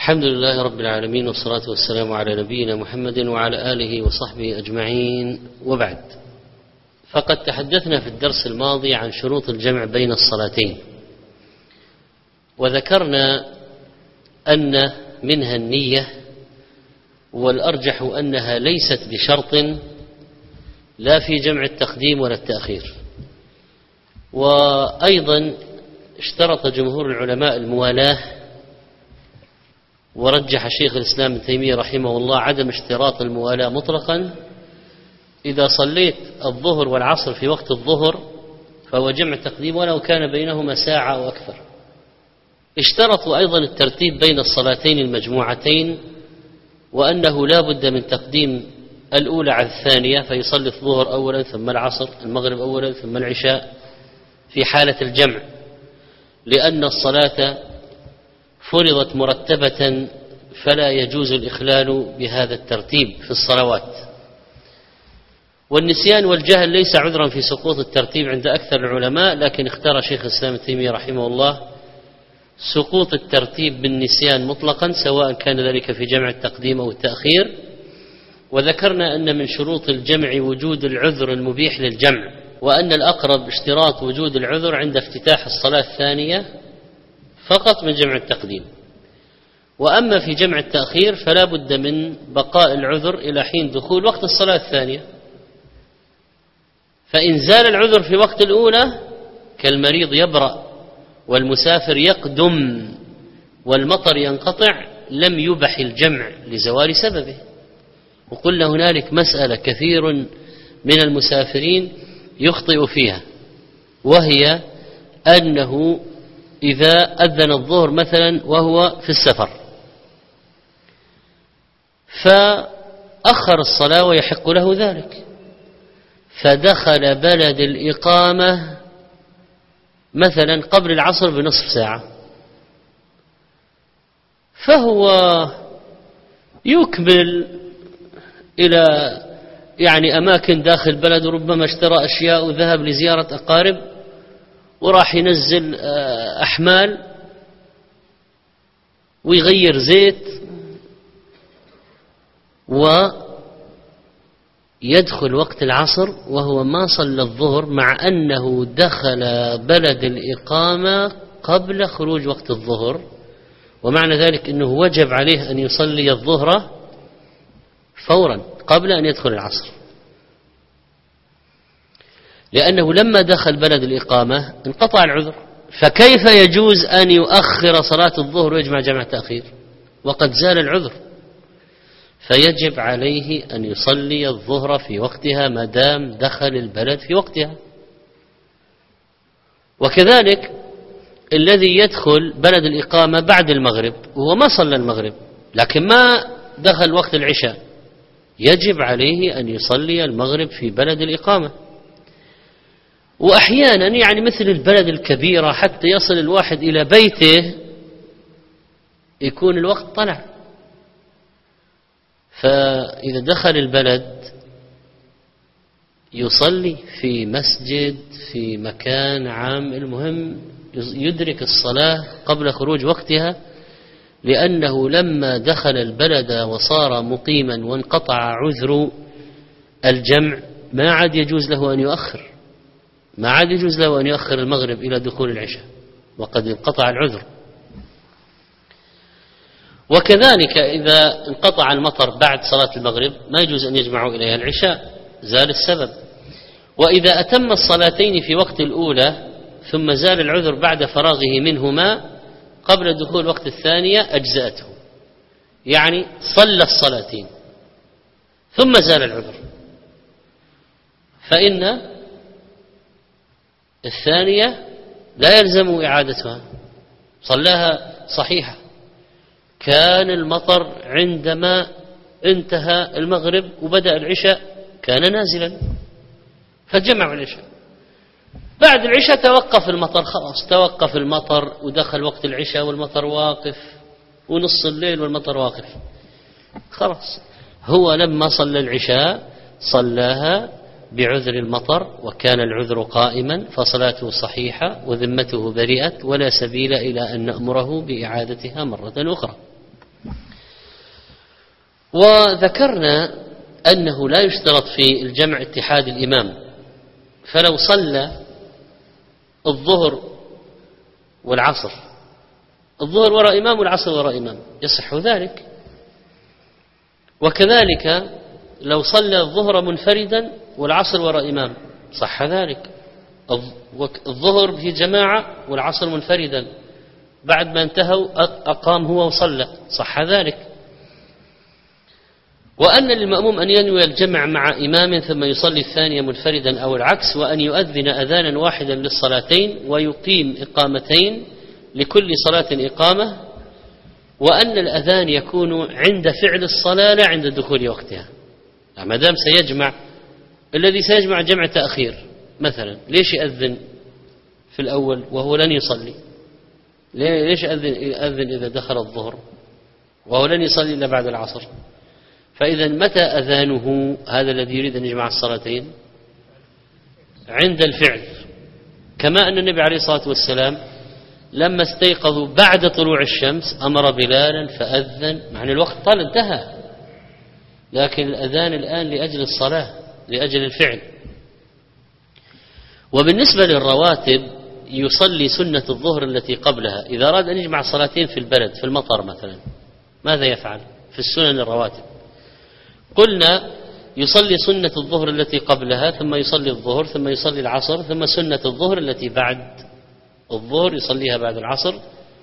الحمد لله رب العالمين، والصلاة والسلام على نبينا محمد وعلى آله وصحبه أجمعين، وبعد. فقد تحدثنا في الدرس الماضي عن شروط الجمع بين الصلاتين، وذكرنا أن منها النية، والأرجح أنها ليست بشرط لا في جمع التقديم ولا التأخير. وأيضا اشترط جمهور العلماء الموالاة، ورجح شيخ الإسلام ابن تيمية رحمه الله عدم اشتراط الموالاة مطلقا. إذا صليت الظهر والعصر في وقت الظهر فهو جمع تقديم ولو كان بينهما ساعة أو أكثر. اشترطوا أيضا الترتيب بين الصلاتين المجموعتين، وأنه لا بد من تقديم الأولى على الثانية، فيصلي الظهر أولا ثم العصر، المغرب أولا ثم العشاء في حالة الجمع، لأن الصلاة فرضت مرتبة فلا يجوز الإخلال بهذا الترتيب في الصلوات. والنسيان والجهل ليس عذرا في سقوط الترتيب عند أكثر العلماء، لكن اختار شيخ الإسلام ابن تيمية رحمه الله سقوط الترتيب بالنسيان مطلقا، سواء كان ذلك في جمع التقديم أو التأخير. وذكرنا أن من شروط الجمع وجود العذر المبيح للجمع، وأن الأقرب اشتراط وجود العذر عند افتتاح الصلاة الثانية فقط من جمع التقديم. وأما في جمع التأخير فلا بد من بقاء العذر إلى حين دخول وقت الصلاة الثانية. فإن زال العذر في وقت الأولى كالمريض يبرأ والمسافر يقدم والمطر ينقطع لم يبح الجمع لزوال سببه. وقلنا هنالك مسألة كثير من المسافرين يخطئ فيها، وهي أنه إذا أذن الظهر مثلا وهو في السفر فأخر الصلاة ويحق له ذلك، فدخل بلد الإقامة مثلا قبل العصر بنصف ساعة، فهو يكمل إلى أماكن داخل البلد، وربما اشترى أشياء وذهب لزيارة أقارب وراح ينزل أحمال ويغير زيت ويدخل وقت العصر وهو ما صلى الظهر، مع أنه دخل بلد الإقامة قبل خروج وقت الظهر. ومعنى ذلك أنه وجب عليه أن يصلي الظهر فورا قبل أن يدخل العصر، لأنه لما دخل بلد الإقامة انقطع العذر. فكيف يجوز أن يؤخر صلاة الظهر ويجمع جمع تأخير وقد زال العذر؟ فيجب عليه أن يصلي الظهر في وقتها ما دام دخل البلد في وقتها. وكذلك الذي يدخل بلد الإقامة بعد المغرب وهو ما صلى المغرب لكن ما دخل وقت العشاء، يجب عليه أن يصلي المغرب في بلد الإقامة. وأحيانا مثل البلد الكبيرة حتى يصل الواحد إلى بيته يكون الوقت طلع، فإذا دخل البلد يصلي في مسجد في مكان عام، المهم يدرك الصلاة قبل خروج وقتها، لأنه لما دخل البلد وصار مقيما وانقطع عذر الجمع ما عاد يجوز له أن يؤخر المغرب إلى دخول العشاء وقد انقطع العذر. وكذلك إذا انقطع المطر بعد صلاة المغرب ما يجوز أن يجمعوا إليها العشاء، زال السبب. وإذا أتم الصلاتين في وقت الأولى ثم زال العذر بعد فراغه منهما قبل دخول وقت الثانية أجزأته، صلى الصلاتين ثم زال العذر، فإن الثانية لا يلزم إعادتها، صلاها صحيحة. كان المطر عندما انتهى المغرب وبدأ العشاء كان نازلا فجمع العشاء، بعد العشاء توقف المطر، خلاص توقف المطر ودخل وقت العشاء والمطر واقف، ونص الليل والمطر واقف، خلاص هو لما صلى العشاء صلاها بعذر المطر وكان العذر قائما، فصلاته صحيحة وذمته بريئة ولا سبيل إلى أن نأمره بإعادتها مرة أخرى. وذكرنا أنه لا يشترط في الجمع اتحاد الإمام، فلو صلى الظهر والعصر، الظهر وراء إمام والعصر وراء إمام، يصح ذلك. وكذلك لو صلى الظهر منفردا والعصر وراء إمام صح ذلك. الظهر في جماعة والعصر منفردا، بعد ما انتهوا أقام هو وصلى صح ذلك. وأن للمأموم أن ينوي الجمع مع إمام ثم يصلي الثانية منفردا أو العكس، وأن يؤذن أذانا واحدا للصلاتين ويقيم إقامتين لكل صلاة إقامة، وأن الأذان يكون عند فعل الصلاة لا عند دخول وقتها. ما دام سيجمع، الذي سيجمع جمع تأخير مثلا، ليش يأذن في الأول وهو لن يصلي؟ ليش يأذن إذا دخل الظهر وهو لن يصلي إلا بعد العصر؟ فإذا متى أذانه هذا الذي يريد أن يجمع الصلاتين؟ عند الفعل. كما أن النبي عليه الصلاة والسلام لما استيقظوا بعد طلوع الشمس أمر بلالا فأذن، مع أن الوقت طال انتهى، لكن الأذان الآن لأجل الصلاة، لأجل الفعل. وبالنسبة للرواتب يصلي سنة الظهر التي قبلها. إذا أراد أن يجمع صلاتين في البلد في المطر مثلا، ماذا يفعل في السنن الرواتب؟ قلنا يصلي سنة الظهر التي قبلها، ثم يصلي الظهر، ثم يصلي العصر، ثم سنة الظهر التي بعد الظهر يصليها بعد العصر.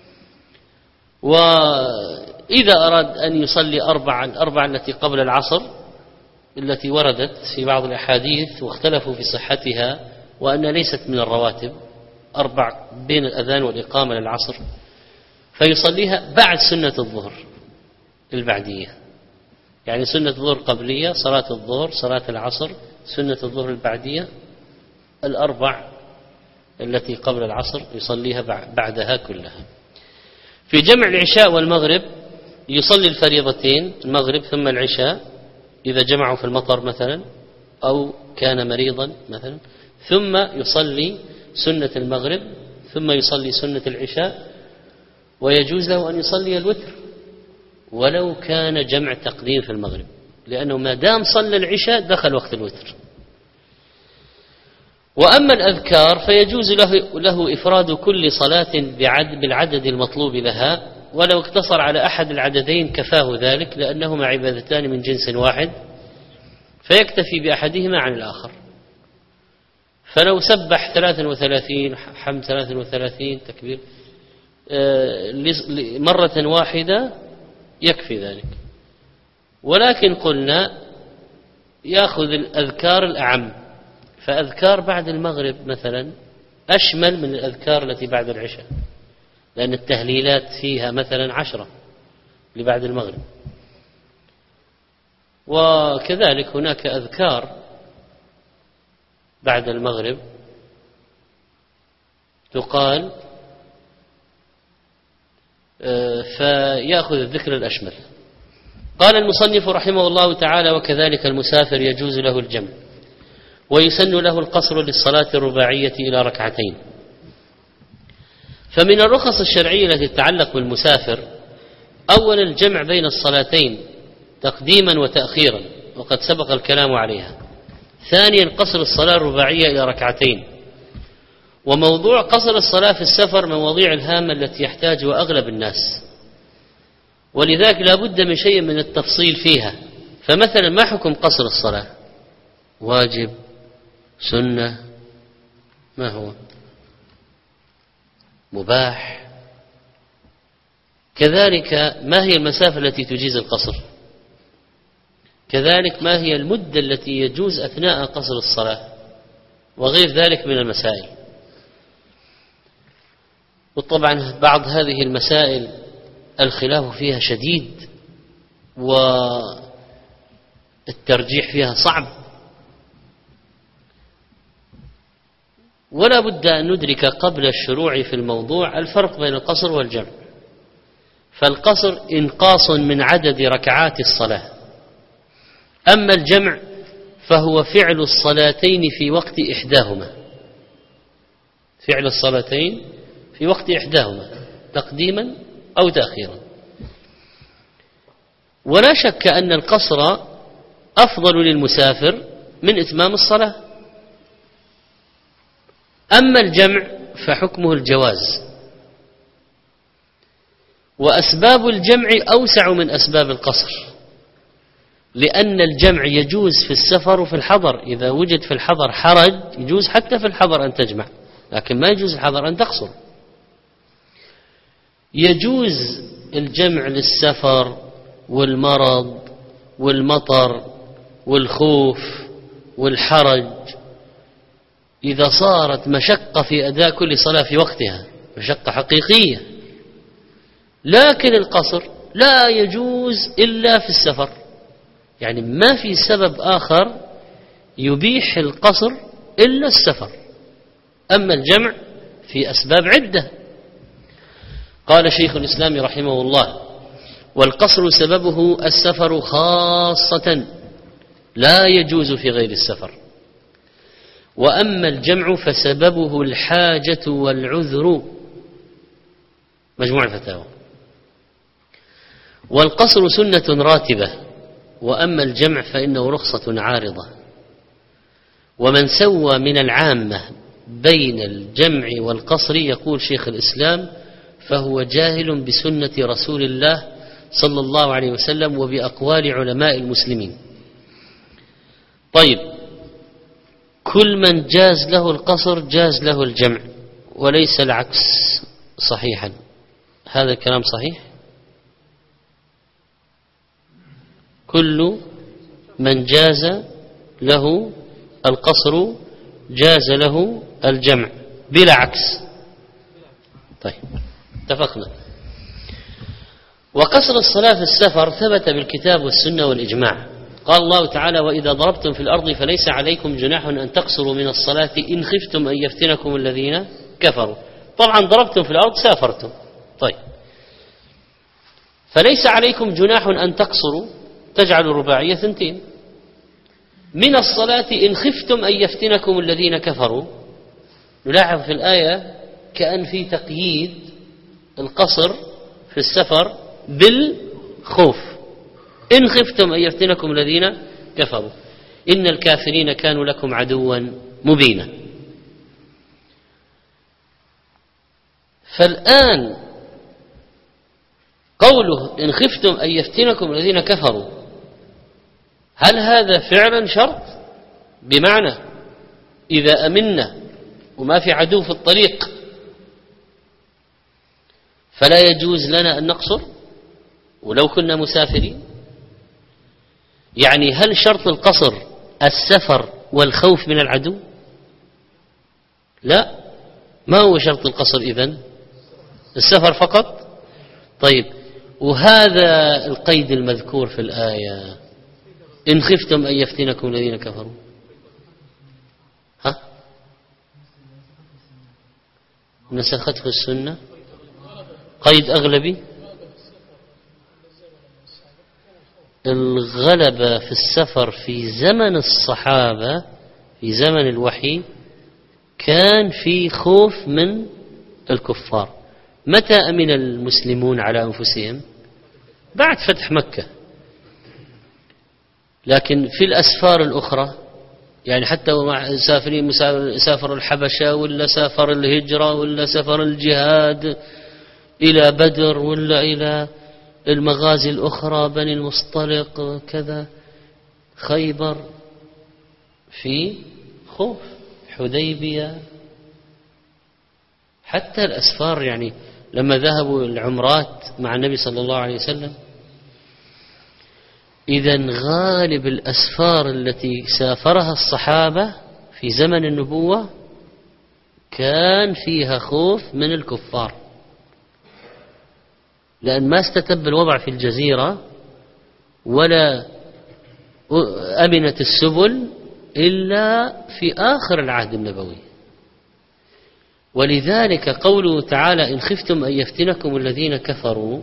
وإذا أراد أن يصلي الأربعة التي قبل العصر التي وردت في بعض الأحاديث واختلفوا في صحتها وأن ليست من الرواتب، 4 بين الأذان والإقامة للعصر، فيصليها بعد سنة الظهر البعدية. يعني سنة الظهر قبلية، صلاة الظهر، صلاة العصر، سنة الظهر البعدية، 4 التي قبل العصر يصليها بعدها كلها. في جمع العشاء والمغرب يصلي الفريضتين، المغرب ثم العشاء إذا جمعوا في المطر مثلا أو كان مريضا مثلا، ثم يصلي سنة المغرب، ثم يصلي سنة العشاء. ويجوز له أن يصلي الوتر ولو كان جمع تقديم في المغرب، لأنه ما دام صلى العشاء دخل وقت الوتر. وأما الأذكار فيجوز له إفراد كل صلاة بالعدد المطلوب لها، ولو اقتصر على أحد العددين كفاه ذلك، لأنهما عبادتان من جنس واحد، فيكتفي بأحدهما عن الآخر. فلو سبح 33 حمد 33 تكبير مرة واحدة يكفي ذلك. ولكن قلنا يأخذ الأذكار الأعم، فأذكار بعد المغرب مثلا أشمل من الأذكار التي بعد العشاء، لأن التهليلات فيها مثلا 10 لبعد المغرب. وكذلك هناك أذكار بعد المغرب تقال، فيأخذ الذكر الأشمل. قال المصنف رحمه الله تعالى: وكذلك المسافر يجوز له الجمع، ويسن له القصر للصلاة الرباعية إلى 2 ركعتين. فمن الرخص الشرعية التي تتعلق بالمسافر أولا الجمع بين الصلاتين تقديما وتأخيرا، وقد سبق الكلام عليها. ثانيا قصر الصلاة الرباعية إلى 2 ركعتين. وموضوع قصر الصلاة في السفر من مواضيع الهامة التي يحتاجها أغلب الناس، ولذلك لا بد من شيء من التفصيل فيها. فمثلا ما حكم قصر الصلاة؟ واجب، سنة، ما هو؟ مباح. كذلك ما هي المسافة التي تجيز القصر؟ كذلك ما هي المدة التي يجوز أثناء قصر الصلاة؟ وغير ذلك من المسائل. وطبعا بعض هذه المسائل الخلاف فيها شديد والترجيح فيها صعب، ولا بد أن ندرك قبل الشروع في الموضوع الفرق بين القصر والجمع. فالقصر إنقاص من عدد ركعات الصلاة، أما الجمع فهو فعل الصلاتين في وقت إحداهما، فعل الصلاتين في وقت إحداهما تقديما أو تأخيرا. ولا شك أن القصر أفضل للمسافر من إتمام الصلاة. أما الجمع فحكمه الجواز، وأسباب الجمع أوسع من أسباب القصر، لأن الجمع يجوز في السفر وفي الحضر. إذا وجد في الحضر حرج يجوز حتى في الحضر أن تجمع، لكن ما يجوز الحضر أن تقصر. يجوز الجمع للسفر والمرض والمطر والخوف والحرج، إذا صارت مشقة في أداء كل صلاة في وقتها، مشقة حقيقية. لكن القصر لا يجوز إلا في السفر، يعني ما في سبب آخر يبيح القصر إلا السفر. أما الجمع في أسباب عدة. قال شيخ الإسلام رحمه الله: والقصر سببه السفر خاصة، لا يجوز في غير السفر. وأما الجمع فسببه الحاجة والعذر. مجموع الفتاوى. والقصر سنة راتبة، وأما الجمع فإنه رخصة عارضة. ومن سوى من العامة بين الجمع والقصر، يقول شيخ الإسلام، فهو جاهل بسنة رسول الله صلى الله عليه وسلم وبأقوال علماء المسلمين. طيب، كل من جاز له القصر جاز له الجمع، وليس العكس صحيحا. هذا الكلام صحيح؟ كل من جاز له القصر جاز له الجمع بلا عكس. طيب، اتفقنا. وقصر الصلاة في السفر ثبت بالكتاب والسنة والإجماع. قال الله تعالى: وإذا ضربتم في الأرض فليس عليكم جناح أن تقصروا من الصلاة إن خفتم أن يفتنكم الذين كفروا. طبعا ضربتم في الأرض سافرتم. طيب، فليس عليكم جناح أن تقصروا، تجعل الرباعية 2 من الصلاة إن خفتم أن يفتنكم الذين كفروا. نلاحظ في الآية كأن في تقييد القصر في السفر بالخوف. إن خفتم أن يفتنكم الذين كفروا إن الكافرين كانوا لكم عدوا مبينا. فالآن قوله إن خفتم أن يفتنكم الذين كفروا، هل هذا فعلا شرط؟ بمعنى إذا أمنا وما في عدو في الطريق فلا يجوز لنا أن نقصر ولو كنا مسافرين؟ يعني هل شرط القصر السفر والخوف من العدو؟ لا، ما هو شرط القصر إذن؟ السفر فقط. طيب، وهذا القيد المذكور في الآية إن خفتم أن يفتنكم الذين كفروا، ها؟ نسخته السنة، قيد أغلبي. الغلبة في السفر في زمن الصحابة، في زمن الوحي، كان في خوف من الكفار. متى أمن المسلمون على أنفسهم؟ بعد فتح مكة. لكن في الأسفار الأخرى، يعني حتى سافرين، سافر الحبشة ولا سافر الهجرة ولا سافر الجهاد إلى بدر ولا إلى المغازي الأخرى، بني المصطلق كذا، خيبر، في خوف، حديبية، حتى الأسفار. يعني لما ذهبوا العمرات مع النبي صلى الله عليه وسلم، إذن غالب الأسفار التي سافرها الصحابة في زمن النبوة كان فيها خوف من الكفار، لأن ما استتب الوضع في الجزيرة ولا أمنت السبل إلا في آخر العهد النبوي. ولذلك قوله تعالى إن خفتم أن يفتنكم الذين كفروا،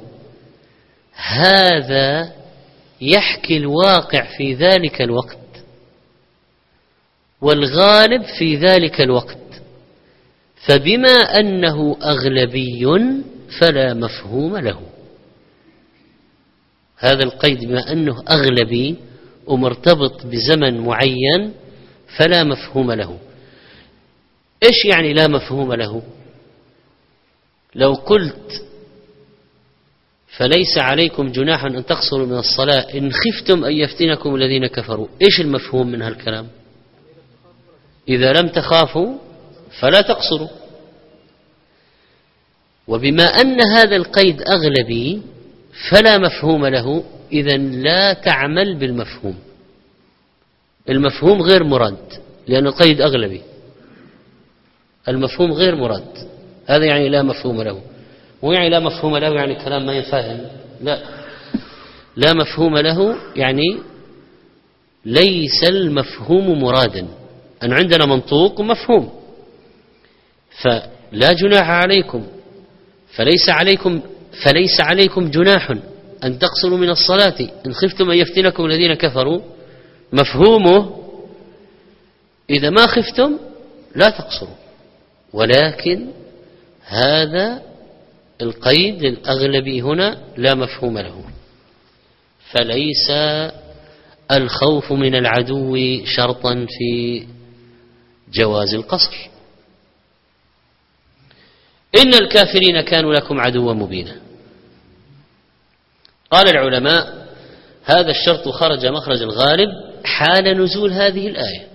هذا يحكي الواقع في ذلك الوقت والغالب في ذلك الوقت، فبما أنه أغلبي فلا مفهوم له. هذا القيد بما أنه أغلبي ومرتبط بزمن معين فلا مفهوم له. إيش يعني لا مفهوم له؟ لو قلت فليس عليكم جناح أن تقصروا من الصلاة إن خفتم أن يفتنكم الذين كفروا، إيش المفهوم من هالكلام؟ إذا لم تخافوا فلا تقصروا. وبما أن هذا القيد أغلبي فلا مفهوم له، إذن لا تعمل بالمفهوم. المفهوم غير مراد لأنه قيد أغلبي، المفهوم غير مراد. هذا يعني لا مفهوم له. ويعني لا مفهوم له يعني كلام ما يفهم، لا، لا مفهوم له يعني ليس المفهوم مرادا. أن عندنا منطوق ومفهوم، فلا جناح عليكم فليس عليكم جناح أن تقصروا من الصلاة إن خفتم أن يفتنكم الذين كفروا، مفهومه إذا ما خفتم لا تقصروا. ولكن هذا القيد الأغلبي هنا لا مفهوم له، فليس الخوف من العدو شرطا في جواز القصر. إن الكافرين كانوا لكم عدوا مبينا. قال العلماء هذا الشرط خرج مخرج الغالب حال نزول هذه الآية،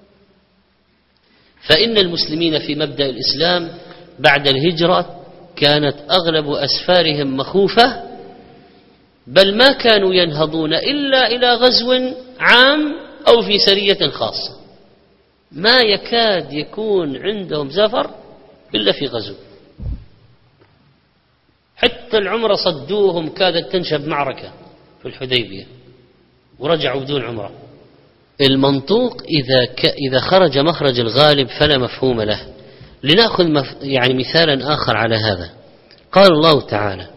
فإن المسلمين في مبدأ الإسلام بعد الهجرة كانت أغلب أسفارهم مخوفة، بل ما كانوا ينهضون إلا إلى غزو عام أو في سرية خاصة، ما يكاد يكون عندهم زفر إلا في غزو. حتى العمرة صدوهم، كادت تنشب معركة في الحديبية ورجعوا بدون عمرة. المنطوق إذا خرج مخرج الغالب فلا مفهوم له. لنأخذ يعني مثالا آخر على هذا. قال الله تعالى: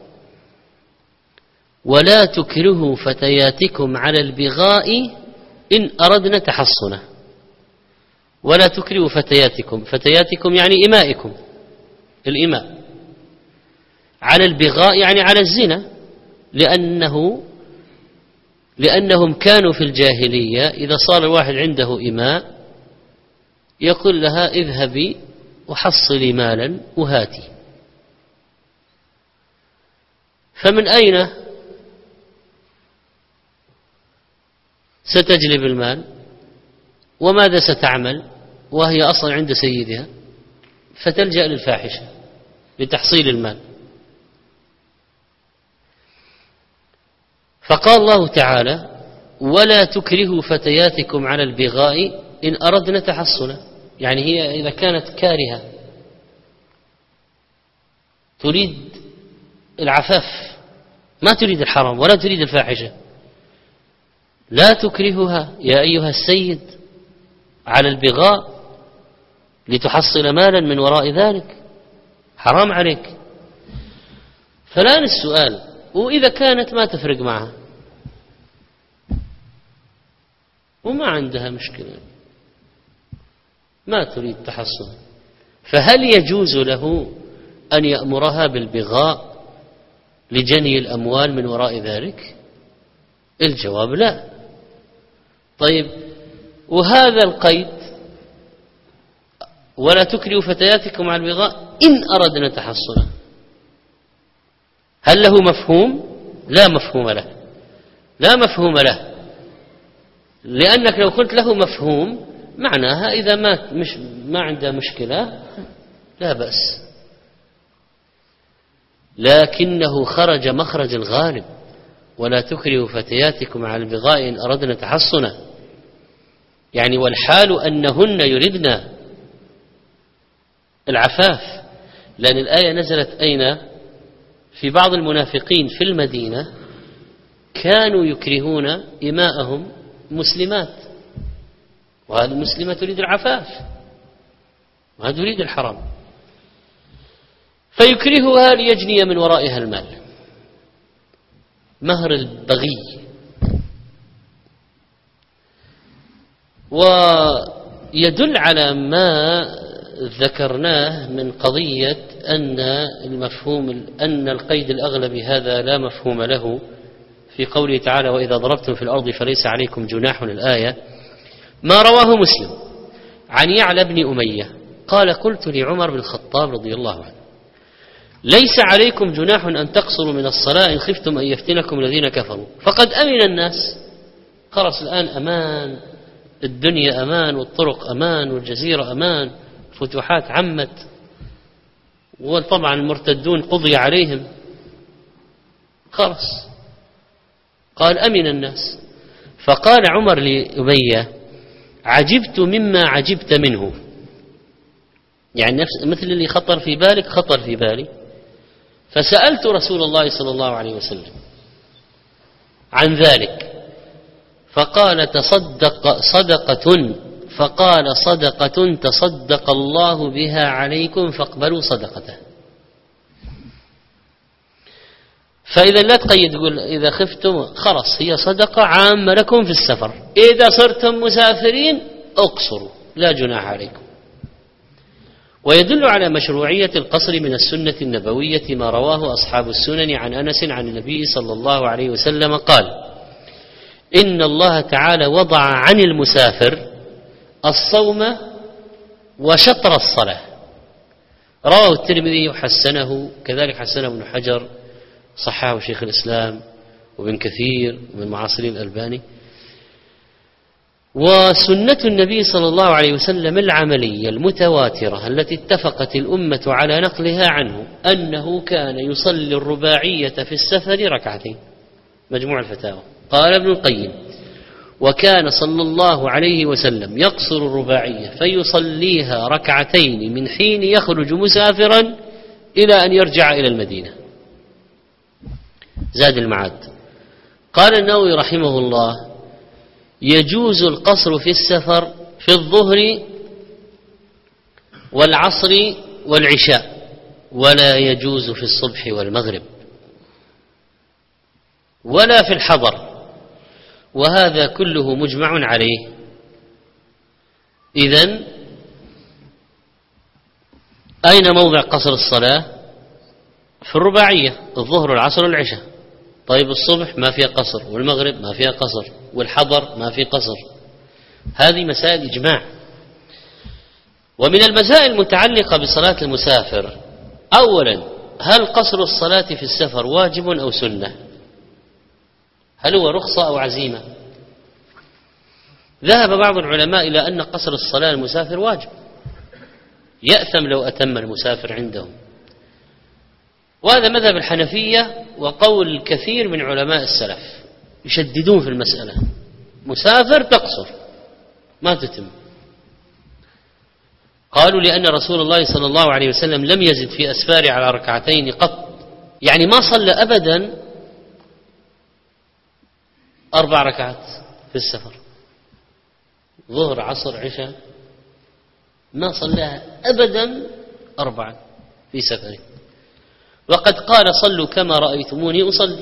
ولا تكرهوا فتياتكم على البغاء إن أردنا تحصنا. ولا تكرهوا فتياتكم يعني إمائكم، الإماء. على البغاء يعني على الزنا، لأنهم كانوا في الجاهلية إذا صار الواحد عنده إماء يقول لها اذهبي وحصلي مالا وهاتي. فمن أين ستجلب المال وماذا ستعمل وهي أصلا عند سيدها؟ فتلجأ للفاحشة لتحصيل المال. فقال الله تعالى: ولا تكرهوا فتياتكم على البغاء إن أردنا تحصنا. يعني هي إذا كانت كارهة تريد العفاف، ما تريد الحرام ولا تريد الفاحشة، لا تكرهها يا أيها السيد على البغاء لتحصل مالا من وراء ذلك، حرام عليك. فالآن السؤال: وإذا كانت ما تفرق معها وما عندها مشكلة، ما تريد تحصن، فهل يجوز له أن يأمرها بالبغاء لجني الأموال من وراء ذلك؟ الجواب لا. طيب، وهذا القيد ولا تكرهوا فتياتكم على البغاء إن أردنا تحصنا، هل له مفهوم؟ لا مفهوم له، لا مفهوم له، لأنك لو قلت له مفهوم معناها إذا ما عنده مشكلة لا بأس، لكنه خرج مخرج الغالب: ولا تكرهوا فتياتكم على البغاء إن أردنا تحصنا، يعني والحال أنهن يردن العفاف، لأن الآية نزلت أين؟ في بعض المنافقين في المدينة كانوا يكرهون إماءهم مسلمات، وهذه المسلمة تريد العفاف وهذا تريد الحرام، فيكرهها ليجني من ورائها المال، مهر البغي. ويدل على ما ذكرناه من قضية أن القيد الأغلبي هذا لا مفهوم له في قوله تعالى وإذا ضربتم في الأرض فليس عليكم جناح الآية، ما رواه مسلم عن يعلى بن أمية قال قلت لعمر بن الخطاب رضي الله عنه ليس عليكم جناح أن تقصروا من الصلاة إن خفتم أن يفتنكم الذين كفروا فقد أمن الناس. خلاص الآن أمان، الدنيا أمان والطرق أمان والجزيرة أمان، فتوحات عمت، وطبعا المرتدون قضي عليهم خلاص. قال أمن الناس. فقال عمر لأمية عجبت مما عجبت منه، يعني مثل اللي خطر في بالك خطر في بالي. فسألت رسول الله صلى الله عليه وسلم عن ذلك فقال تصدق صدقة، فقال صدقة تصدق الله بها عليكم فاقبلوا صدقته. فإذا لا تقيد تقول إذا خفتم خلاص هي صدقة عامة لكم في السفر، إذا صرتم مسافرين اقصروا لا جناح عليكم. ويدل على مشروعية القصر من السنة النبوية ما رواه أصحاب السنن عن أنس عن النبي صلى الله عليه وسلم قال إن الله تعالى وضع عن المسافر الصوم وشطر الصلاة. رواه الترمذي وحسنه، كذلك حسنه ابن حجر، صححه شيخ الإسلام وابن كثير من معاصرين الألباني. وسنة النبي صلى الله عليه وسلم العملية المتواترة التي اتفقت الأمة على نقلها عنه أنه كان يصلي الرباعية في السفر ركعتين. مجموع الفتاوى. قال ابن القيم وكان صلى الله عليه وسلم يقصر الرباعية فيصليها ركعتين من حين يخرج مسافرا إلى أن يرجع إلى المدينة. زاد المعاد. قال النووي رحمه الله يجوز القصر في السفر في الظهر والعصر والعشاء، ولا يجوز في الصبح والمغرب ولا في الحضر، وهذا كله مجمع عليه. إذن أين موضع قصر الصلاة؟ في الرباعية، الظهر والعصر والعشاء. طيب الصبح ما فيها قصر، والمغرب ما فيها قصر، والحضر ما فيه قصر. هذه مسائل إجماع. ومن المسائل المتعلقة بصلاة المسافر أولا هل قصر الصلاة في السفر واجب أو سنة؟ هل هو رخصة أو عزيمة؟ ذهب بعض العلماء إلى أن قصر الصلاة المسافر واجب، يأثم لو أتم المسافر عندهم، وهذا مذهب الحنفية وقول الكثير من علماء السلف، يشددون في المسألة، مسافر تقصر ما تتم. قالوا لأن رسول الله صلى الله عليه وسلم لم يزد في أسفاره على ركعتين قط، يعني ما صلى أبدا 4 ركعات في السفر، ظهر عصر عشاء، ما صلىها أبدا 4 في سفره. وقد قال صلوا كما رأيتموني أصلي.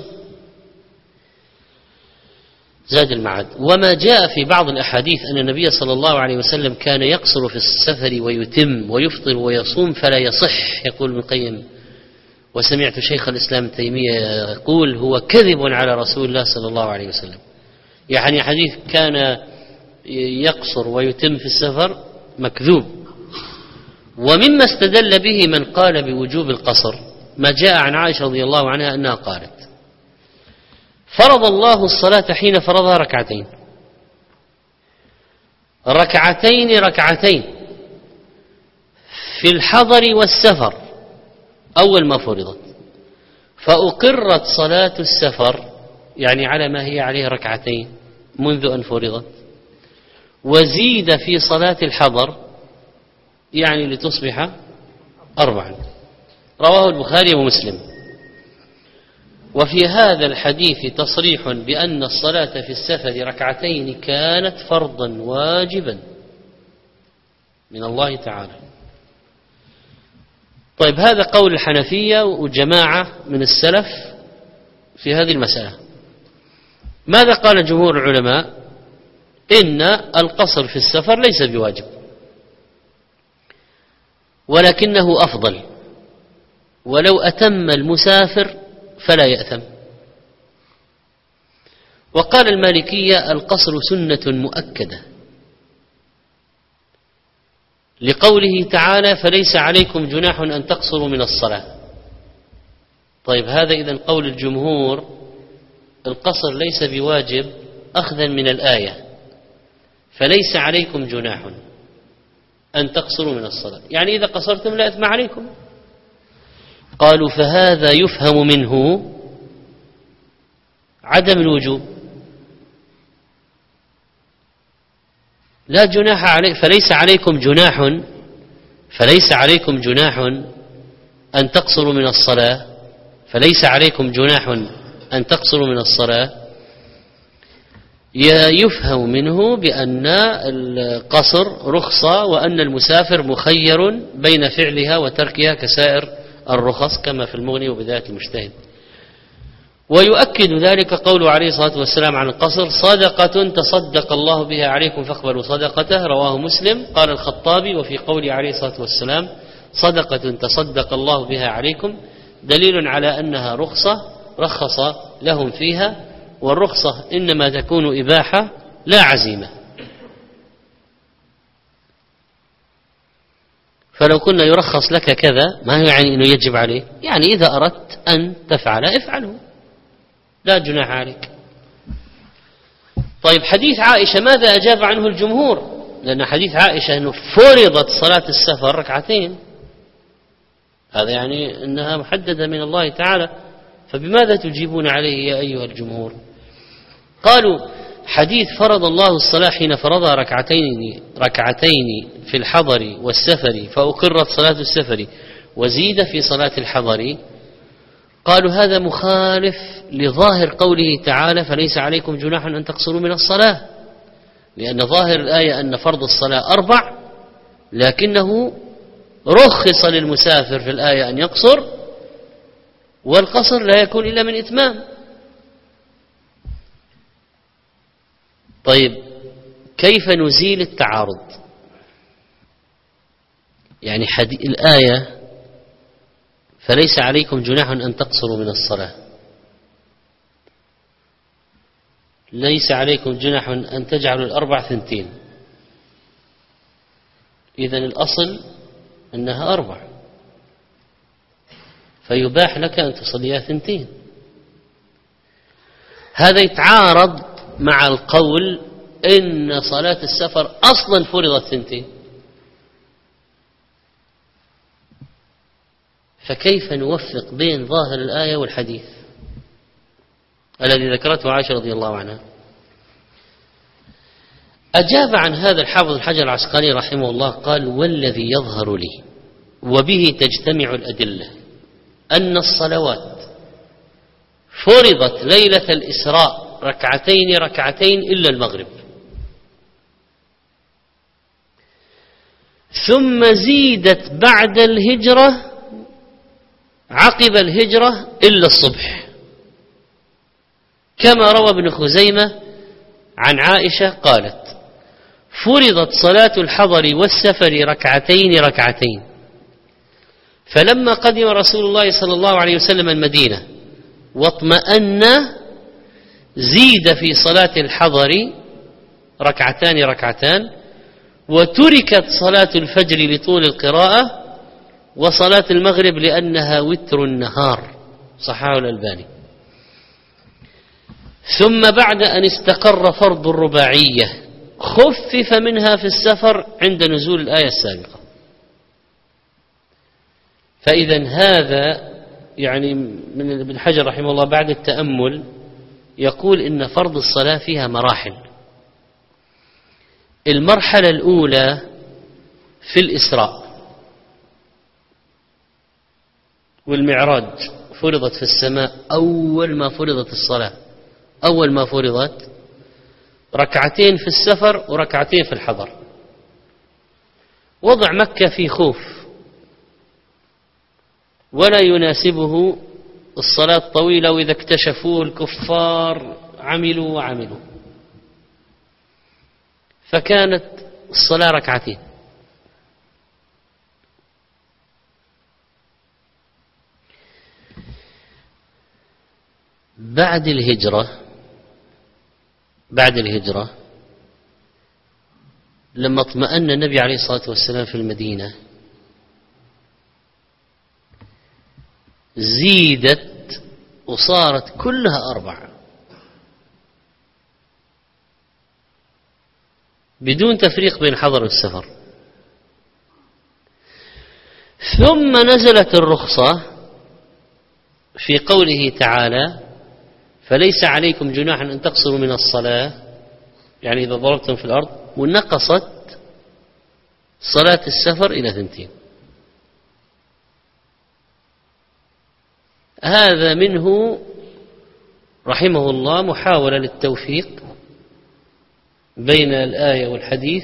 زاد المعاد. وما جاء في بعض الأحاديث أن النبي صلى الله عليه وسلم كان يقصر في السفر ويتم ويفطر ويصوم فلا يصح. يقول ابن القيم وسمعت شيخ الإسلام ابن تيمية يقول هو كذب على رسول الله صلى الله عليه وسلم، يعني حديث كان يقصر ويتم في السفر مكذوب. ومما استدل به من قال بوجوب القصر ما جاء عن عائشة رضي الله عنها أنها قالت فرض الله الصلاة حين فرضها ركعتين ركعتين في الحضر والسفر أول ما فرضت، فأقرت صلاة السفر يعني على ما هي عليه ركعتين منذ أن فرضت، وزيد في صلاة الحضر يعني لتصبح 4. رواه البخاري ومسلم. وفي هذا الحديث تصريح بأن الصلاة في السفر ركعتين كانت فرضا واجبا من الله تعالى. طيب هذا قول الحنفية وجماعة من السلف في هذه المسألة. ماذا قال جمهور العلماء؟ إن القصر في السفر ليس بواجب ولكنه أفضل، ولو أتم المسافر فلا يأثم. وقال المالكية القصر سنة مؤكدة لقوله تعالى فليس عليكم جناح أن تقصروا من الصلاة. طيب هذا إذن قول الجمهور القصر ليس بواجب أخذا من الآية فليس عليكم جناح أن تقصروا من الصلاة، يعني إذا قصرتم لا إثم عليكم. قالوا فهذا يفهم منه عدم الوجوب، لا جناح عليه فليس عليكم جناح أن تقصروا من الصلاة، فليس عليكم جناح أن تقصروا من الصلاة يفهم منه بأن القصر رخصة وأن المسافر مخير بين فعلها وتركها كسائر الرخص كما في المغني وبداية المجتهد. ويؤكد ذلك قوله عليه الصلاة والسلام عن القصر صدقة تصدق الله بها عليكم فاقبلوا صدقته، رواه مسلم. قال الخطابي وفي قوله عليه الصلاة والسلام صدقة تصدق الله بها عليكم دليل على أنها رخصة رخص لهم فيها، والرخصة إنما تكون إباحة لا عزيمة. فلو كنا يرخص لك كذا ما هو يعني أنه يجب عليه، يعني إذا أردت أن تفعل افعله لا جناح عليك. طيب حديث عائشة ماذا أجاب عنه الجمهور؟ لأن حديث عائشة أنه فرضت صلاة السفر ركعتين، هذا يعني أنها محددة من الله تعالى، فبماذا تجيبون عليه يا أيها الجمهور؟ قالوا حديث فرض الله الصلاة حين فرضها ركعتين في الحضر والسفر فأقرت صلاة السفر وزيد في صلاة الحضر، قالوا هذا مخالف لظاهر قوله تعالى فليس عليكم جناح أن تقصروا من الصلاة، لأن ظاهر الآية أن فرض الصلاة 4 لكنه رخص للمسافر في الآية أن يقصر، والقصر لا يكون إلا من إتمام. طيب كيف نزيل التعارض؟ يعني الآية فليس عليكم جناح أن تقصروا من الصلاة، ليس عليكم جناح أن تجعلوا 4 2، إذن الأصل أنها 4 فيباح لك أن تصليها 2. هذا يتعارض مع القول إن صلاة السفر أصلا فرضت 2، فكيف نوفق بين ظاهر الآية والحديث الذي ذكرته عائشة رضي الله عنها؟ أجاب عن هذا الحافظ الحجر العسقلاني رحمه الله قال والذي يظهر لي وبه تجتمع الأدلة أن الصلوات فرضت ليلة الإسراء ركعتين إلا المغرب، ثم زيدت بعد الهجرة عقب الهجرة إلا الصبح، كما روى ابن خزيمة عن عائشة قالت فرضت صلاة الحضر والسفر ركعتين، فلما قدم رسول الله صلى الله عليه وسلم المدينة واطمأن زيد في صلاة الحضر ركعتان، وتركت صلاة الفجر لطول القراءة، وصلاة المغرب لأنها وتر النهار، صححه الألباني. ثم بعد أن استقر فرض الرباعية خفف منها في السفر عند نزول الآية السابقة. فإذا هذا يعني من ابن حجر رحمه الله بعد التأمل يقول إن فرض الصلاة فيها مراحل. المرحلة الأولى في الإسراء والمعراج فرضت في السماء أول ما فرضت الصلاة، أول ما فرضت 2 في السفر و2 في الحضر. وضع مكة في خوف ولا يناسبه الصلاة الطويلة، وإذا اكتشفوه الكفار عملوا فكانت الصلاة 2. بعد الهجرة بعد الهجرة لما اطمأن النبي عليه الصلاة والسلام في المدينة زيدت وصارت كلها 4 بدون تفريق بين حضر والسفر. ثم نزلت الرخصة في قوله تعالى: فليس عليكم جناح أن تقصروا من الصلاة، يعني إذا ضربتم في الأرض، ونقصت صلاة السفر إلى 2. هذا منه رحمه الله محاولة للتوفيق بين الآية والحديث،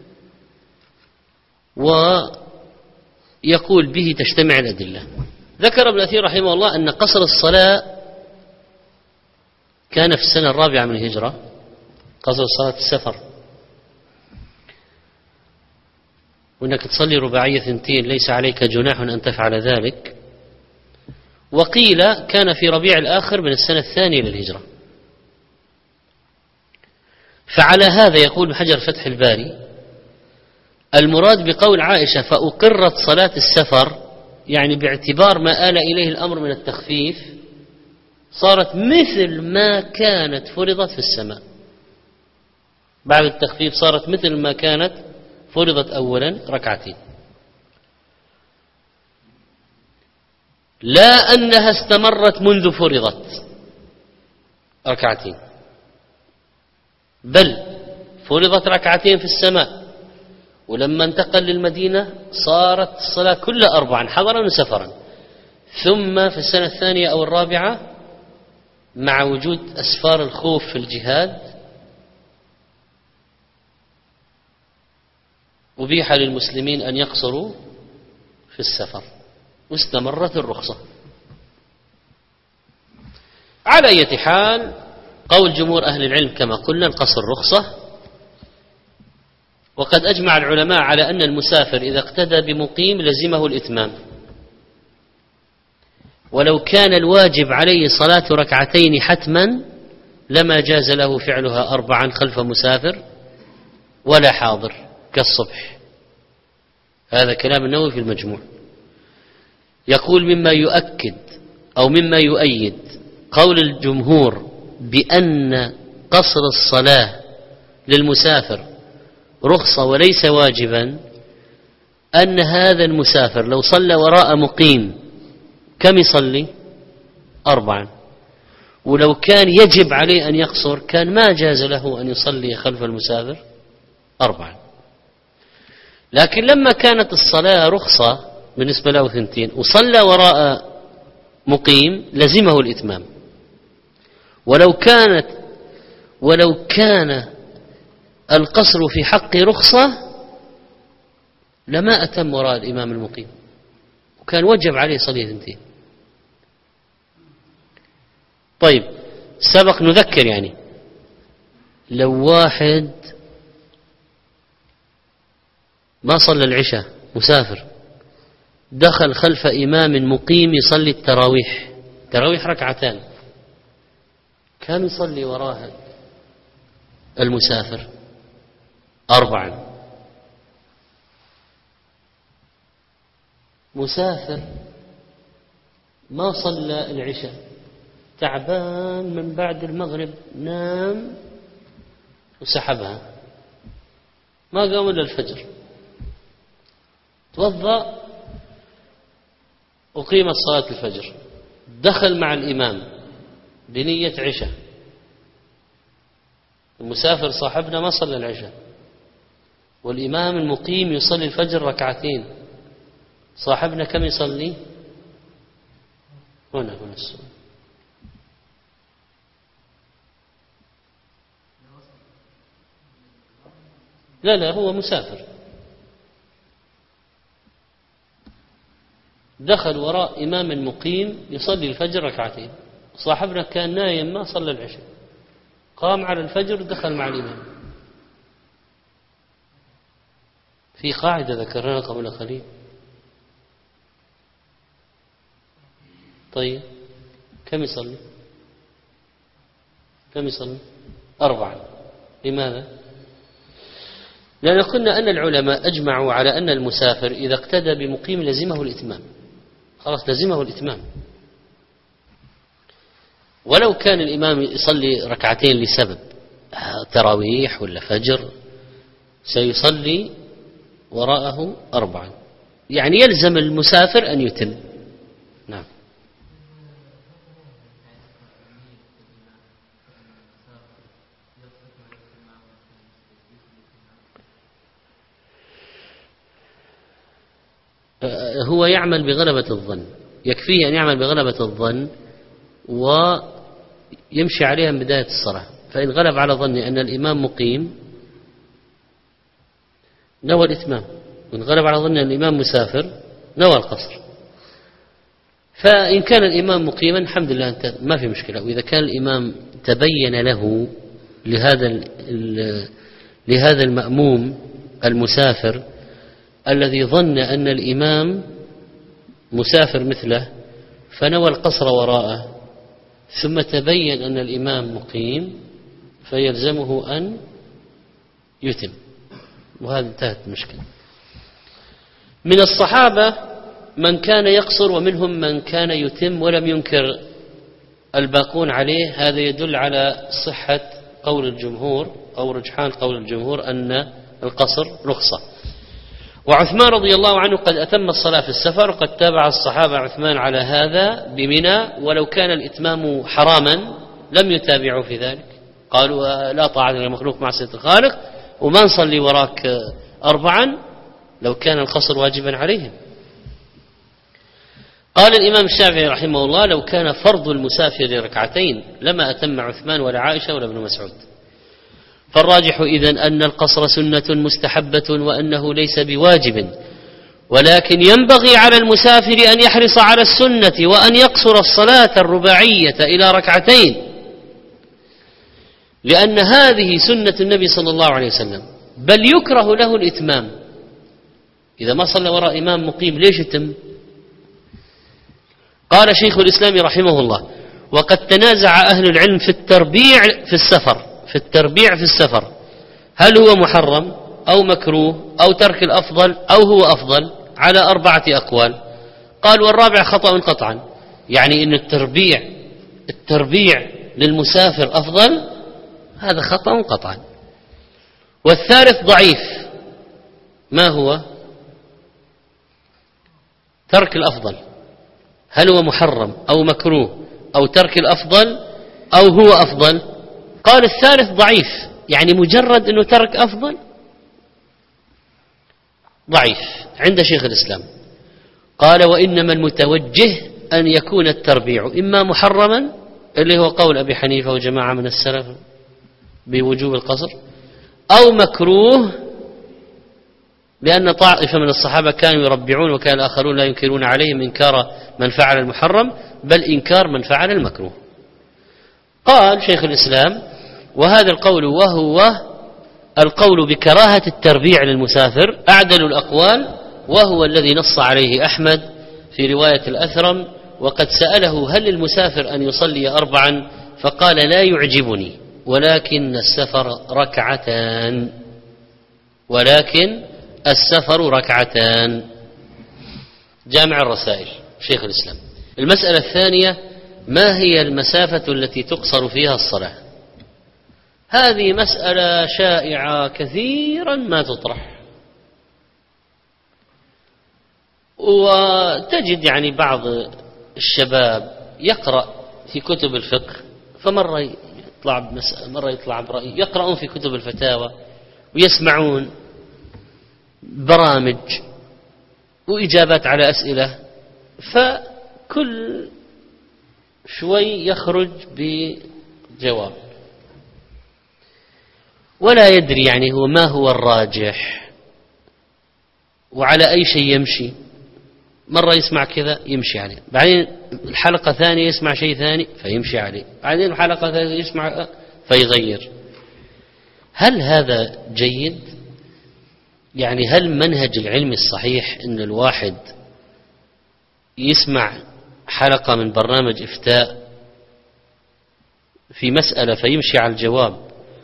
ويقول به تجتمع الأدلة. ذكر ابن أثير رحمه الله أن قصر الصلاة كان في السنة 4 من الهجرة، قصر صلاة السفر، وأنك تصلي رباعية 2 ليس عليك جناح أن تفعل ذلك. وقيل كان في ربيع الآخر من السنة 2 للهجرة. فعلى هذا يقول حجر فتح الباري: المراد بقول عائشة فأقرت صلاة السفر، يعني باعتبار ما آل إليه الأمر من التخفيف، صارت مثل ما كانت فرضت في السماء. بعد التخفيف صارت مثل ما كانت فرضت أولا 2، لا أنها استمرت منذ فرضت 2، بل فرضت 2 في السماء، ولما انتقل للمدينة صارت الصلاة كلها 4 حضرا وسفرا. ثم في السنة 2 أو 4 مع وجود أسفار الخوف في الجهاد أبيح للمسلمين أن يقصروا في السفر، واستمرت الرخصة. على أي حال، قول جمهور أهل العلم كما قلنا القصر رخصة. وقد أجمع العلماء على أن المسافر إذا اقتدى بمقيم لزمه الإتمام، ولو كان الواجب عليه صلاة 2 حتما لما جاز له فعلها 4 خلف مسافر ولا حاضر كالصبح. هذا كلام النووي في المجموع. يقول مما يؤكد أو مما يؤيد قول الجمهور بأن قصر الصلاة للمسافر رخصة وليس واجبا، أن هذا المسافر لو صلى وراء مقيم كم يصلي؟ 4. ولو كان يجب عليه أن يقصر كان ما جاز له أن يصلي خلف المسافر 4. لكن لما كانت الصلاة رخصة بالنسبة له 2 وصلى وراء مقيم لزمه الإتمام. ولو كان القصر في حق رخصة لما أتم وراء الإمام المقيم، وكان وجب عليه صلي 2. طيب، سبق نذكر يعني لو واحد ما صلى العشاء مسافر دخل خلف إمام مقيم يصلي التراويح 2، كم يصلي وراء المسافر؟ 4. مسافر ما صلى العشاء، تعبان من بعد المغرب، نام وسحبها، ما قام إلا الفجر، توضأ أقيمت صلاة الفجر، دخل مع الإمام بنية عشاء. المسافر صاحبنا ما صلى العشاء، والإمام المقيم يصلي الفجر 2، صاحبنا كم يصلي؟ هنا السؤال. لا هو مسافر دخل وراء إمام مقيم يصلي الفجر 2، صاحبنا كان نايم ما صلى العشاء، قام على الفجر ودخل مع الإمام. في قاعدة ذكرناها قبل قليل. طيب، كم يصلي؟ 4. لماذا؟ لأن قلنا أن العلماء أجمعوا على أن المسافر إذا اقتدى بمقيم لزمه الإتمام، خلاص لزمه الإتمام، ولو كان الإمام يصلي ركعتين لسبب تراويح ولا فجر سيصلي وراءه 4، يعني يلزم المسافر أن يتم. نعم. هو يعمل بغلبة الظن، يكفيه أن يعمل بغلبة الظن ويمشي عليها من بداية الصلاة، فإن غلب على ظني أن الإمام مقيم نوى الإتمام، وإن غلب على ظني أن الإمام مسافر نوى القصر. فإن كان الإمام مقيما الحمد لله أنت ما في مشكلة، وإذا كان الإمام تبين له لهذا المأموم المسافر الذي ظن أن الإمام مسافر مثله فنوى القصر وراءه، ثم تبين أن الإمام مقيم، فيلزمه أن يتم، وهذا انتهت المشكلة. من الصحابة من كان يقصر ومنهم من كان يتم ولم ينكر الباقون عليه. هذا يدل على صحة قول الجمهور أو رجحان قول الجمهور أن القصر رخصة. وعثمان رضي الله عنه قد أتم الصلاة في السفر، وقد تابع الصحابة عثمان على هذا بمنى، ولو كان الإتمام حراما لم يتابعوا في ذلك، قالوا لا طاعة للمخلوق مع معصية الخالق، وما نصلي وراك 4 لو كان القصر واجبا عليهم. قال الإمام الشافعي رحمه الله لو كان فرض المسافر 2 لما أتم عثمان ولا عائشة ولا ابن مسعود. فالراجح إذن أن القصر سنة مستحبة وأنه ليس بواجب، ولكن ينبغي على المسافر أن يحرص على السنة وأن يقصر الصلاة الرباعية إلى 2، لأن هذه سنة النبي صلى الله عليه وسلم، بل يكره له الإتمام. إذا ما صلى وراء إمام مقيم ليش يتم؟ قال شيخ الإسلام رحمه الله وقد تنازع أهل العلم في التربيع في السفر هل هو محرم أو مكروه أو ترك الأفضل أو هو أفضل، على 4 أقوال. قال والرابع خطأ قطعا، يعني أن التربيع للمسافر أفضل، هذا خطأ قطعا. والثالث ضعيف، ما هو؟ ترك الأفضل، هل هو محرم أو مكروه أو ترك الأفضل أو هو أفضل؟ قال الثالث ضعيف، يعني مجرد أنه ترك أفضل ضعيف عند شيخ الإسلام. قال وإنما المتوجه أن يكون التربيع إما محرما، اللي هو قول أبي حنيفة وجماعة من السلف بوجوب القصر، أو مكروه، لأن طائفة من الصحابة كانوا يربعون وكان الآخرون لا ينكرون عليهم إنكار من فعل المحرم بل إنكار من فعل المكروه. قال شيخ الإسلام وهذا القول وهو القول بكراهة التربيع للمسافر أعدل الأقوال، وهو الذي نص عليه أحمد في رواية الأثرم، وقد سأله هل للمسافر أن يصلي 4 فقال لا يعجبني ولكن السفر ركعتان. جامع الرسائل شيخ الإسلام. المسألة الثانية ما هي المسافة التي تقصر فيها الصلاة؟ هذه مسألة شائعة كثيرا ما تطرح، وتجد يعني بعض الشباب يقرأ في كتب الفقه فمرة يطلع بمسألة مرة يطلع برأي، يقرأون في كتب الفتاوى ويسمعون برامج وإجابات على أسئلة، فكل شوي يخرج بجواب ولا يدري يعني هو ما هو الراجح وعلى أي شيء يمشي. مرة يسمع كذا يمشي عليه، بعدين الحلقة ثانية يسمع شيء ثاني فيمشي عليه، بعدين الحلقة ثانية يسمع فيغير. هل هذا جيد؟ يعني هل منهج العلم الصحيح أن الواحد يسمع حلقة من برنامج إفتاء في مسألة فيمشي على الجواب،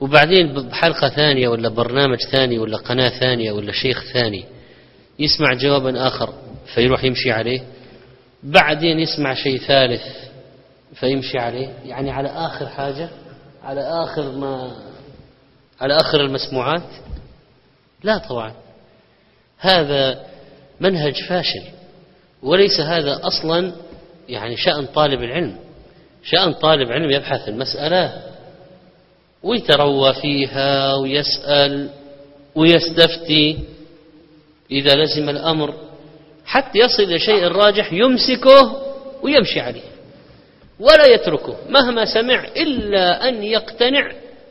وبعدين بحلقة ثانية ولا برنامج ثاني ولا قناة ثانية ولا شيخ ثاني يسمع جوابا آخر فيروح يمشي عليه، بعدين يسمع شيء ثالث فيمشي عليه، يعني على آخر حاجة، على آخر المسموعات. لا طبعا، هذا منهج فاشل، وليس هذا أصلا يعني شأن طالب العلم. شأن طالب علم يبحث المسألة ويتروى فيها ويسأل ويستفتي إذا لزم الأمر حتى يصل إلى شيء راجح يمسكه ويمشي عليه ولا يتركه مهما سمع، إلا أن يقتنع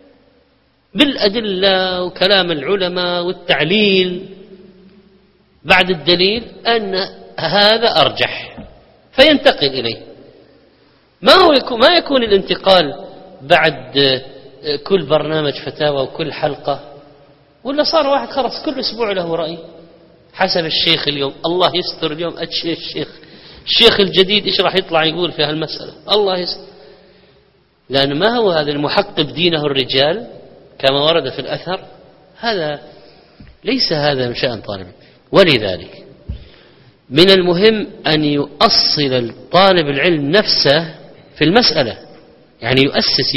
بالأدلة وكلام العلماء والتعليل بعد الدليل أن هذا أرجح فينتقل إليه. ما يكون الانتقال بعد كل برنامج فتاوى وكل حلقة، ولا صار واحد خلاص كل أسبوع له رأي حسب الشيخ اليوم. الله يستر اليوم الشيخ الجديد إيش راح يطلع يقول في هالمسألة، الله يستر. لأن ما هو هذا المحقق دينه الرجال كما ورد في الأثر، هذا ليس هذا من شأن طالب. ولذلك من المهم أن يؤصل الطالب العلم نفسه في المسألة، يعني يؤسس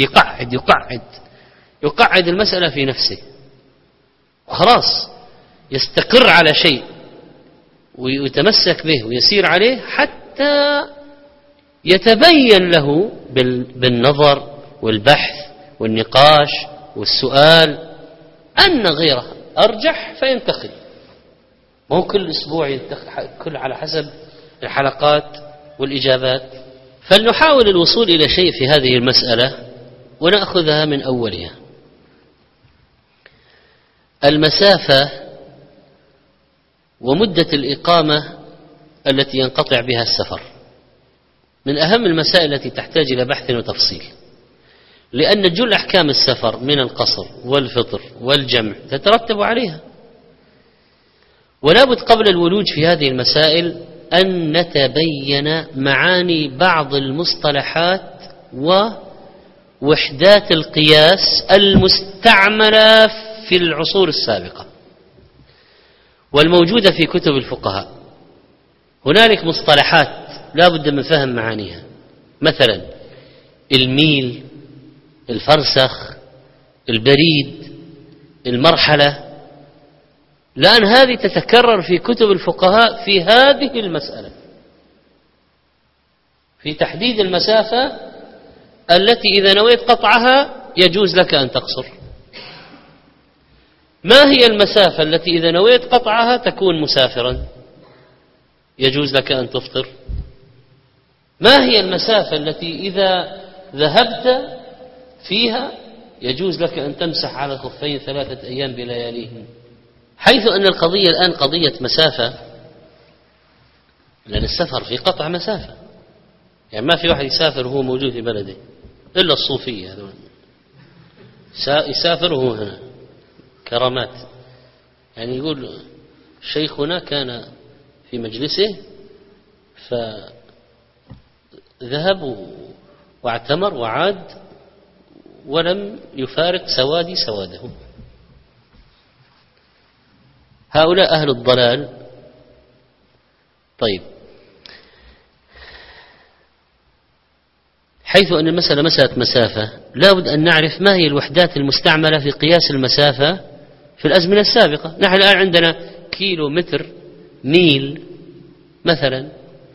يقعد المسألة في نفسه وخلاص يستقر على شيء ويتمسك به ويسير عليه حتى يتبين له بالنظر والبحث والنقاش والسؤال أن غيره أرجح فينتقل. ما هو كل أسبوع ينتقل، كل على حسب الحلقات والإجابات. فلنحاول الوصول إلى شيء في هذه المسألة ونأخذها من أولها. المسافة ومدة الإقامة التي ينقطع بها السفر من أهم المسائل التي تحتاج إلى بحث وتفصيل، لأن جل أحكام السفر من القصر والفطر والجمع تترتب عليها. ولا بد قبل الولوج في هذه المسائل أن نتبين معاني بعض المصطلحات ووحدات القياس المستعملة في العصور السابقة والموجودة في كتب الفقهاء. هنالك مصطلحات لا بد من فهم معانيها، مثلا الميل، الفرسخ، البريد، المرحلة، لأن هذه تتكرر في كتب الفقهاء في هذه المسألة، في تحديد المسافة التي إذا نويت قطعها يجوز لك أن تقصر. ما هي المسافة التي إذا نويت قطعها تكون مسافرا يجوز لك أن تفطر؟ ما هي المسافة التي إذا ذهبت فيها يجوز لك أن تمسح على الخفين 3 أيام بلياليهم؟ حيث أن القضية الآن قضية مسافة، لأن السفر في قطع مسافة، يعني ما في واحد يسافر وهو موجود في بلده إلا الصوفية هذول يسافر وهو هنا كرامات. يعني يقول شيخنا كان في مجلسه فذهب واعتمر وعاد ولم يفارق سوادي سواده. هؤلاء أهل الضلال. طيب، حيث أن المسألة مسألة مسافة لا بد أن نعرف ما هي الوحدات المستعملة في قياس المسافة في الأزمنة السابقة. نحن الآن عندنا كيلو متر، ميل مثلا.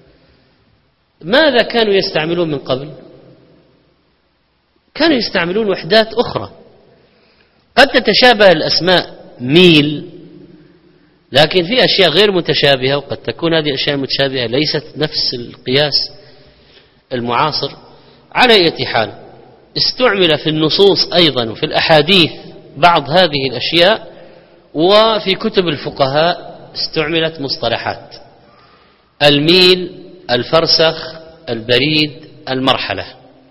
ماذا كانوا يستعملون من قبل؟ كانوا يستعملون وحدات أخرى قد تتشابه الأسماء ميل، لكن في أشياء غير متشابهة، وقد تكون هذه الأشياء المتشابهة ليست نفس القياس المعاصر. على أي حال استعمل في النصوص أيضا وفي الأحاديث بعض هذه الأشياء، وفي كتب الفقهاء استعملت مصطلحات: الميل، الفرسخ، البريد، المرحلة.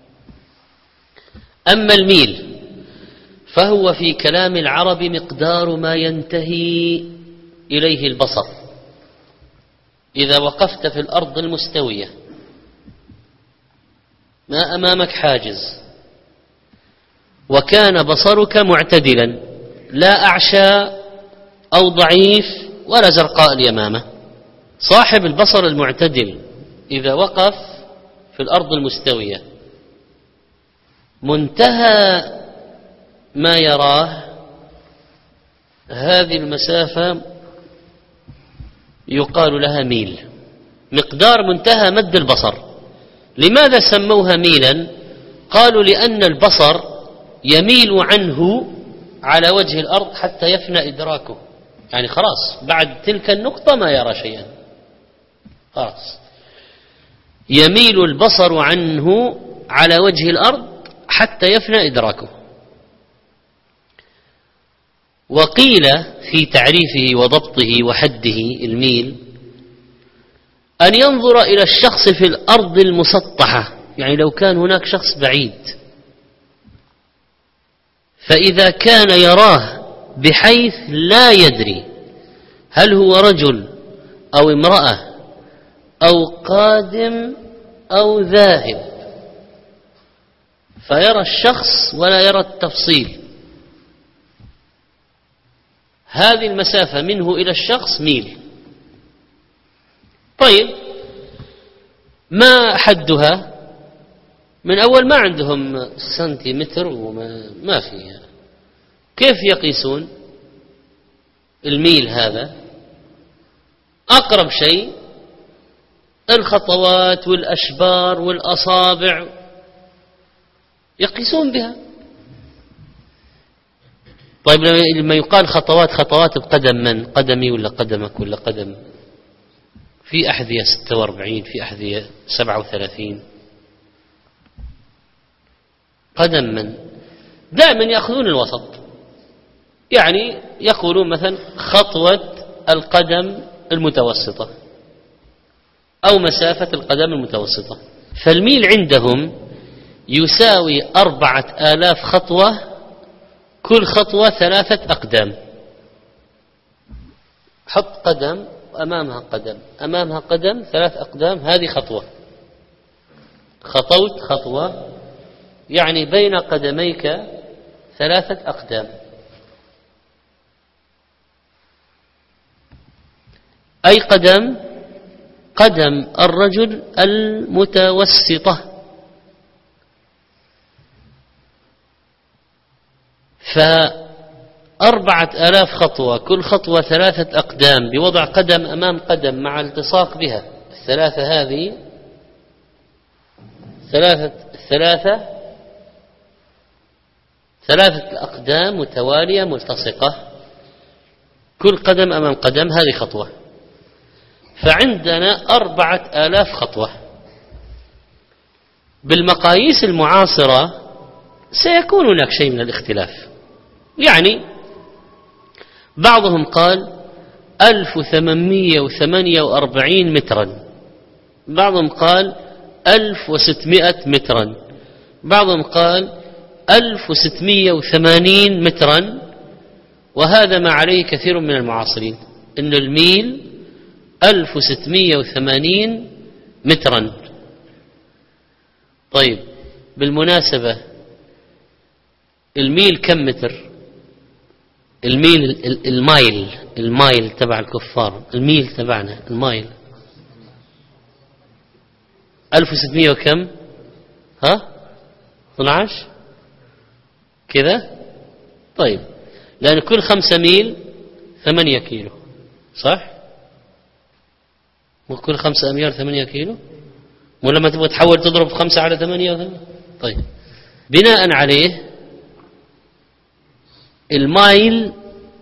أما الميل فهو في كلام العرب مقدار ما ينتهي إليه البصر إذا وقفت في الأرض المستوية، ما أمامك حاجز وكان بصرك معتدلا لا أعشى أو ضعيف ولا زرقاء اليمامة. صاحب البصر المعتدل إذا وقف في الأرض المستوية منتهى ما يراه هذه المسافة يقال لها ميل، مقدار منتهى مد البصر. لماذا سموها ميلا؟ قالوا لأن البصر يميل عنه على وجه الأرض حتى يفنى إدراكه، يعني خلاص بعد تلك النقطة ما يرى شيئا، خلاص يميل البصر عنه على وجه الأرض حتى يفنى إدراكه. وقيل في تعريفه وضبطه وحده الميل أن ينظر إلى الشخص في الأرض المسطحة، يعني لو كان هناك شخص بعيد فإذا كان يراه بحيث لا يدري هل هو رجل أو امرأة أو قادم أو ذاهب، فيرى الشخص ولا يرى التفصيل، هذه المسافة منه إلى الشخص ميل. طيب ما حدها؟ من أول ما عندهم سنتيمتر وما فيها، كيف يقيسون الميل هذا؟ أقرب شيء الخطوات والأشبار والأصابع يقيسون بها. طيب لما يقال خطوات بقدم من؟ قدمي ولا قدمك ولا قدم؟ في أحذية 46، في أحذية 37. قدم من؟ دائما يأخذون الوسط، يعني يقولون مثلا خطوة القدم المتوسطة أو مسافة القدم المتوسطة. فالميل عندهم يساوي 4000 خطوة، كل خطوة 3 أقدام. حط قدم أمامها قدم أمامها قدم 3 أقدام، هذه خطوة. خطوت خطوة يعني بين قدميك 3 أقدام. أي قدم الرجل المتوسطة. 4000 خطوة، كل خطوة 3 أقدام، بوضع قدم أمام قدم مع التصاق بها. الثلاثة هذه ثلاثة أقدام متوالية ملتصقة، كل قدم أمام قدم، هذه خطوة. فعندنا 4000 خطوة. بالمقاييس المعاصرة سيكون هناك شيء من الاختلاف، يعني بعضهم قال 1848 مترا، بعضهم قال 1600 مترا، بعضهم قال 1680 مترا. وهذا ما عليه كثير من المعاصرين، أن الميل 1680 مترا. طيب بالمناسبة الميل كم متر؟ الميل المايل تبع الكفار، الميل تبعنا المايل 1600 وكم؟ 12 كذا. طيب لأن كل 5 ميل 8 كيلو، صح؟ وكل 5 أميال 8 كيلو، ولما تبغى تحول تضرب 5 على 8. طيب بناء عليه المايل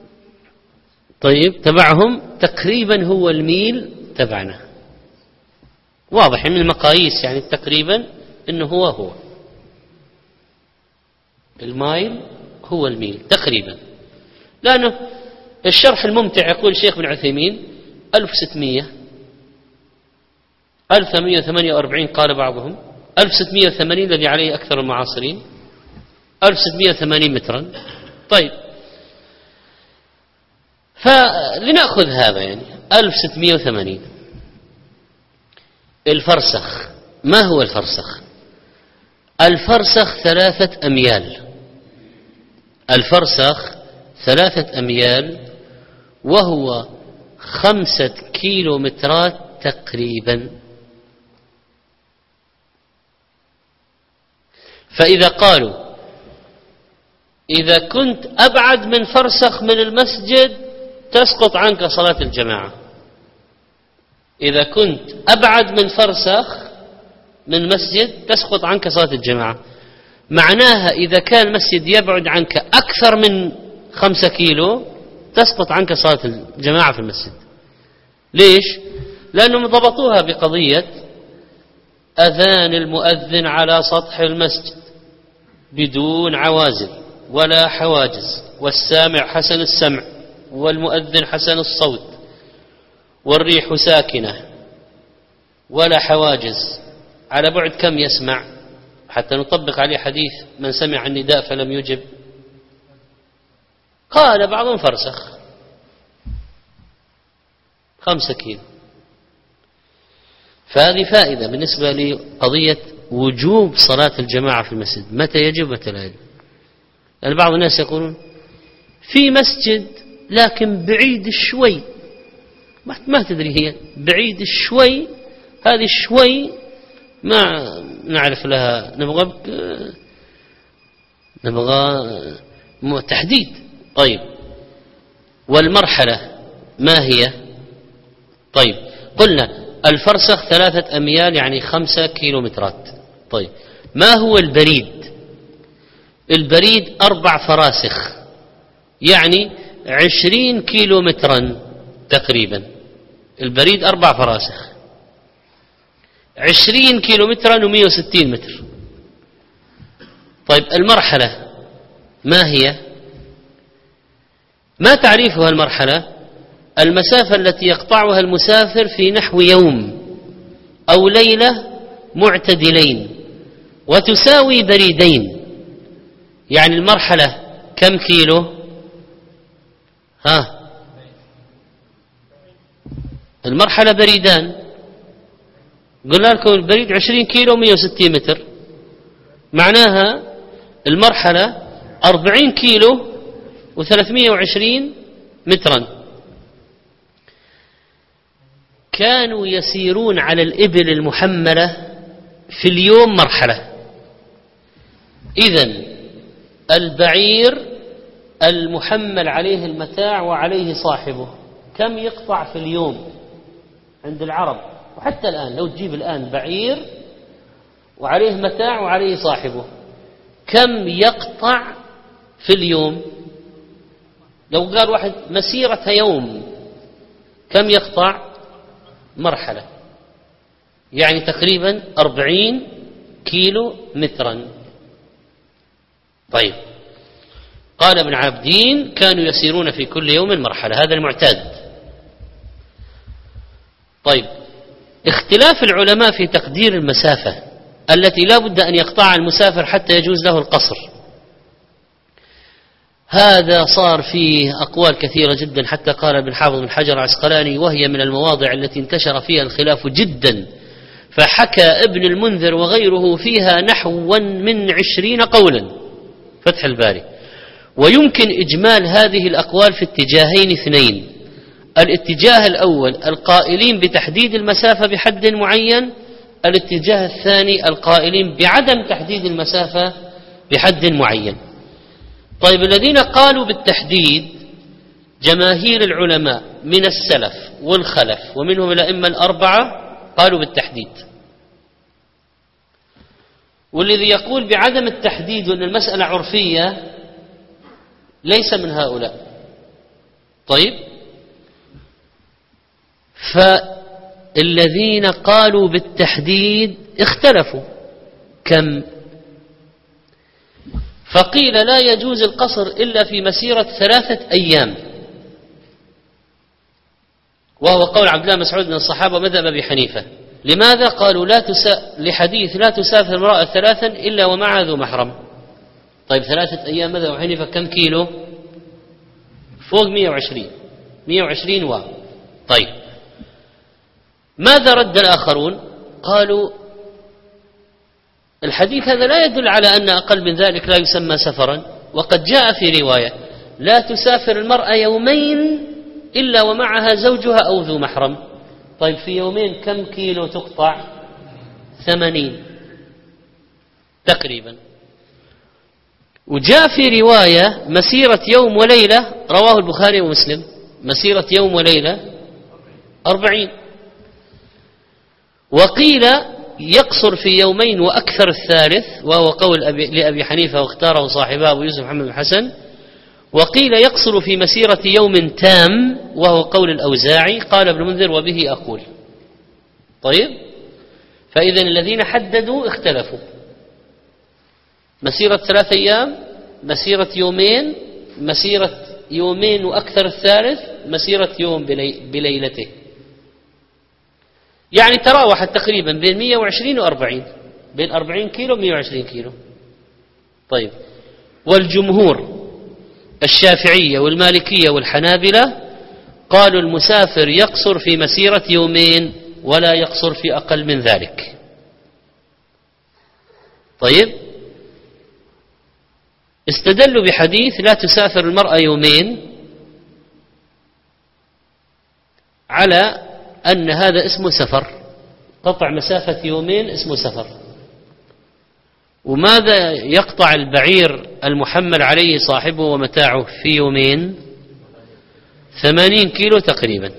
طيب تبعهم تقريبا هو الميل تبعنا، واضح من المقاييس، يعني تقريبا انه هو المايل هو الميل تقريبا. لأنه الشرح الممتع يقول الشيخ ابن عثيمين 1848 قال بعضهم، 1680 الذي عليه أكثر المعاصرين، 1680 مترا. طيب فلنأخذ هذا يعني 1680. الفرسخ، ما هو الفرسخ؟ الفرسخ 3 أميال، الفرسخ 3 أميال وهو 5 كيلومترات تقريبا. فإذا قالوا إذا كنت أبعد من فرسخ من المسجد تسقط عنك صلاة الجماعة، إذا كنت أبعد من فرسخ من مسجد تسقط عنك صلاة الجماعة. معناها إذا كان المسجد يبعد عنك أكثر من 5 كيلو تسقط عنك صلاة الجماعة في المسجد. ليش؟ لأنهم ضبطوها بقضية أذان المؤذن على سطح المسجد بدون عوازل ولا حواجز، والسامع حسن السمع والمؤذن حسن الصوت والريح ساكنة ولا حواجز. على بعد كم يسمع حتى نطبق عليه حديث من سمع النداء فلم يجب؟ قال بعضهم فرسخ 5 كيلو. فهذه فائدة بالنسبة لقضية وجوب صلاة الجماعة في المسجد، متى يجب متى لا يجب. لأن بعض الناس يقولون في مسجد لكن بعيد شوي، ما تدري هي بعيد شوي، هذه شوي ما نعرف لها، نبغى تحديد. طيب والمرحلة ما هي؟ طيب قلنا الفرسخ 3 أميال يعني 5 كيلومترات. طيب ما هو البريد؟ البريد 4 فراسخ يعني 20 كيلومترا تقريبا. البريد 4 فراسخ 20 كيلومترا و160 متر. طيب المرحلة ما هي؟ ما تعريفها المرحلة؟ المسافة التي يقطعها المسافر في نحو يوم أو ليلة معتدلين وتساوي بريدين. يعني المرحلة كم كيلو؟ المرحلة بريدان، قلنا لكم البريد 20 كيلو 160 متر، معناها المرحلة 40 كيلو و320 مترا. كانوا يسيرون على الإبل المحملة في اليوم مرحلة. إذن البعير المحمل عليه المتاع وعليه صاحبه كم يقطع في اليوم عند العرب؟ وحتى الآن لو تجيب الآن بعير وعليه متاع وعليه صاحبه كم يقطع في اليوم؟ لو قال واحد مسيرة يوم كم يقطع؟ مرحلة، يعني تقريبا 40 كيلو مترا. طيب قال ابن عابدين كانوا يسيرون في كل يوم مرحلة، هذا المعتاد. طيب اختلاف العلماء في تقدير المسافة التي لا بد أن يقطعها المسافر حتى يجوز له القصر، هذا صار فيه أقوال كثيرة جدا، حتى قال ابن حافظ بن حجر العسقلاني وهي من المواضع التي انتشر فيها الخلاف جدا، فحكى ابن المنذر وغيره فيها نحوا من 20 قولا، فتح الباري. ويمكن إجمال هذه الأقوال في اتجاهين اثنين: الاتجاه الأول القائلين بتحديد المسافة بحد معين، الاتجاه الثاني القائلين بعدم تحديد المسافة بحد معين. طيب الذين قالوا بالتحديد جماهير العلماء من السلف والخلف ومنهم الأئمة الأربعة قالوا بالتحديد، والذي يقول بعدم التحديد وأن المسألة عرفية ليس من هؤلاء. طيب فالذين قالوا بالتحديد اختلفوا كم؟ فقيل لا يجوز القصر إلا في مسيرة 3 أيام، وهو قول عبد الله مسعود من الصحابة ومذهب أبي حنيفة. لماذا؟ قالوا لحديث لا تسافر امرأة 3 إلا ومعها ذو محرم. طيب 3 أيام مذهب أبي حنيفة كم كيلو؟ فوق 120 طيب ماذا رد الآخرون؟ قالوا الحديث هذا لا يدل على أن أقل من ذلك لا يسمى سفرا، وقد جاء في رواية لا تسافر المرأة يومين إلا ومعها زوجها أو ذو محرم. طيب في يومين كم كيلو تقطع؟ 80 تقريبا. وجاء في رواية مسيرة يوم وليلة، رواه البخاري ومسلم، مسيرة يوم وليلة 40. وقيل يقصر في يومين وأكثر الثالث، وهو قول لأبي حنيفة واختاره صاحبه أبو يوسف محمد بن حسن. وقيل يقصر في مسيرة يوم تام، وهو قول الأوزاعي. قال ابن منذر وبه أقول. طيب، فإذا الذين حددوا اختلفوا: مسيرة 3 أيام، مسيرة يومين، مسيرة يومين وأكثر الثالث، مسيرة يوم بليلته. يعني تراوحت تقريبا بين 120 و40، بين 40 كيلو و 120 كيلو. طيب، والجمهور الشافعية والمالكية والحنابلة قالوا المسافر يقصر في مسيرة يومين ولا يقصر في أقل من ذلك. طيب، استدلوا بحديث لا تسافر المرأة يومين على أن هذا اسمه سفر، قطع مسافة يومين اسمه سفر. وماذا يقطع البعير المحمل عليه صاحبه ومتاعه في يومين؟ 80 كيلو تقريبا.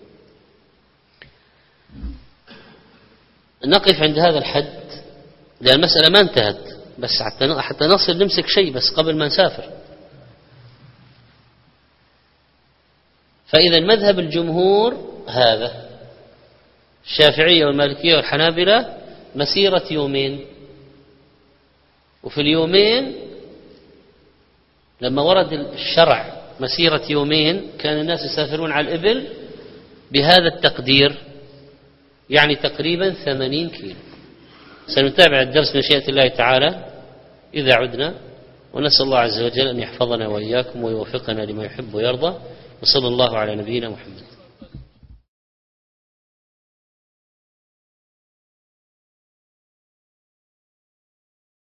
نقف عند هذا الحد لأن المسألة ما انتهت، بس حتى نصل نمسك شيء بس قبل ما نسافر. فإذا مذهب الجمهور هذا، الشافعية والمالكية والحنابلة، مسيرة يومين. وفي اليومين لما ورد الشرع مسيرة يومين كان الناس يسافرون على الإبل بهذا التقدير، يعني تقريبا 80 كيلو. سنتابع الدرس بمشيئة الله تعالى إذا عدنا، ونسأل الله عز وجل أن يحفظنا وإياكم ويوفقنا لما يحب ويرضى، وصلى الله على نبينا محمد.